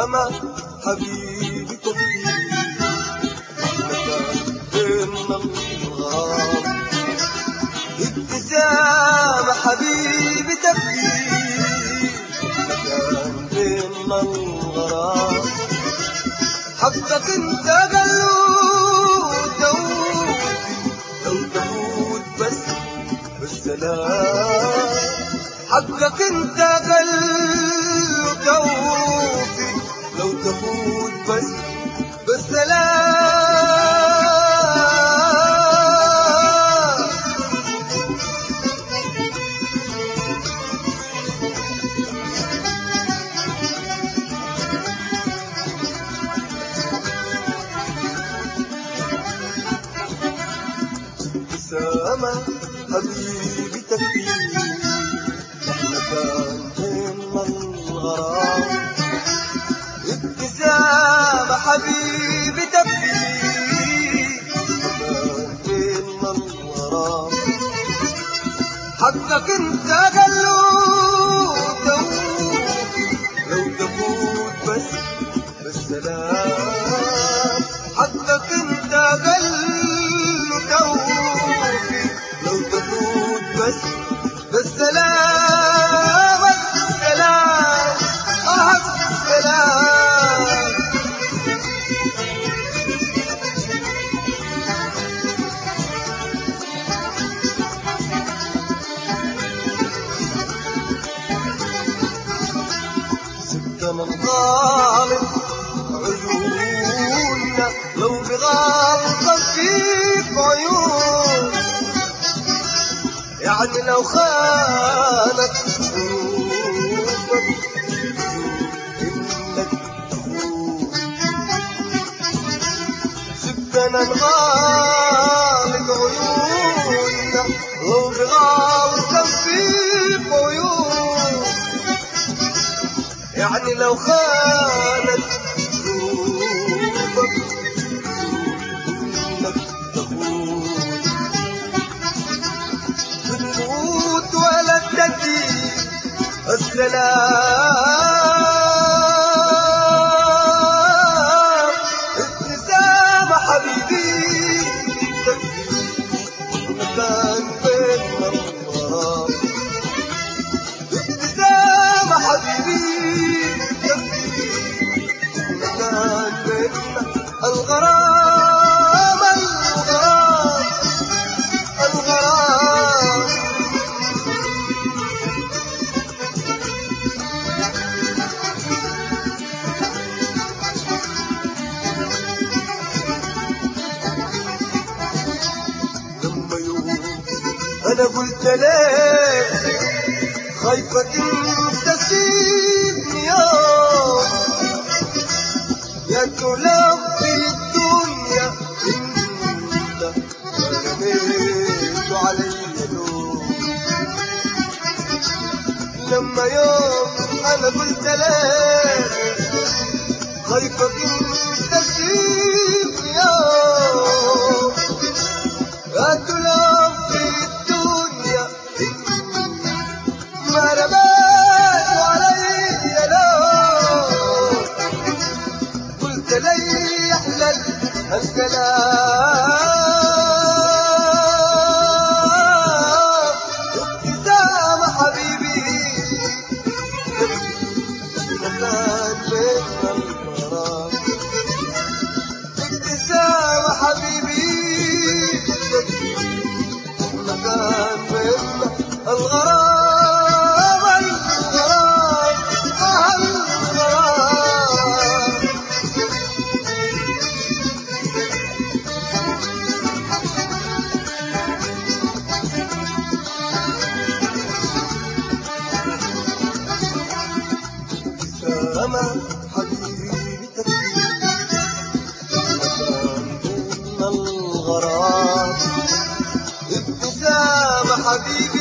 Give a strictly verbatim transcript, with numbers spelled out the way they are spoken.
ابتسامة حبيبي تبكي مكان بيننا الغرام. ابتسامة حبيبي تبكي مكان بيننا الغرام. حقك انت قلوب دوبي لو تموت بس بالسلام. حقك انت قلب دوبي لو تموت بس بالسلام. ابتسامة حبيبي تبكي مكان بيننا الغرام. ابتسامة حبيبي تبكي مكان بيننا الغرام. حقك انت قلوب دوبي لو تفوت بس بالسلام. حقك انت قلوب دوبي لو تفوت بس بالسلام. السلام اه السلام. سبتنا نغالط عيوننا لو بغلطة فيك عيون. يعني لو خانت قلوبك انك تخون. سبتنا نغالط عيوننا لو بغلطة فيك عيون. يعني لو خانت قلوبك انك تخون. بنموت ولا تدي السلام. ابتسامة حبيبي تبكي مكان بيننا الغرام. ابتسامة حبيبي تبكي مكان بيننا الغرام. الغرام الغرام. لما يوم انا قلت لك خايفة انت تسيبني يوم. يا تلقي الدنيا انت رميت علي لوم. لما يوم انا قلت لك خايفة انت تسيبني يوم. يا تلقي الدنيا ما رميت علي لوم. قلت لي احلى الكلام. ابتسامة حبيبي مكان بيننا الغرام. ابتسامة حبيبي مكان بيننا الغرام. الغرام اه الغرام. ابتسامة حبيبي تبكي مكان بيننا الغرام. ابتسامة حبيبي